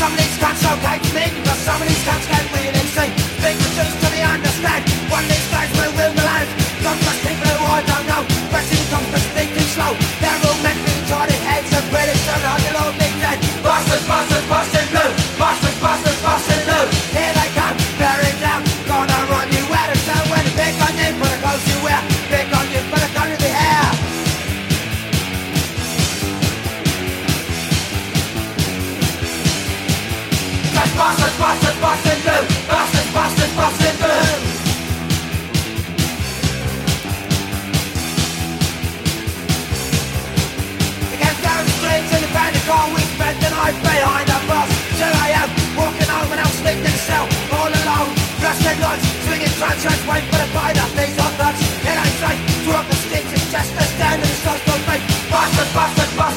Some of these cunts okay to me, but some of these cunts can't really see. Think just till they understand. One of these days we will land. Don't trust people who I don't know. Pressing compass thinking slow. They're all meant to be retarded heads and British and you'll all be dead. Bastards, bastards, busting blue. Bastards, bastards, busting blue. Here they come, bearing down. Gonna run you out of town when they pick on you for the clothes you wear. Pick on you for the colour of the hair. Bastards, bastards, busting blue. Bastards, bastards, busting blue. They came down the streets in the van of car. We spent the night behind a bus. 2 a.m. walking home and I'll sleep in the cell all alone. Rusted lights, swinging transfers, wait for the bite up these hot nuts. It ain't safe to up the sticks, it's just a stand in the social feet. Bastards, bastards, bastards.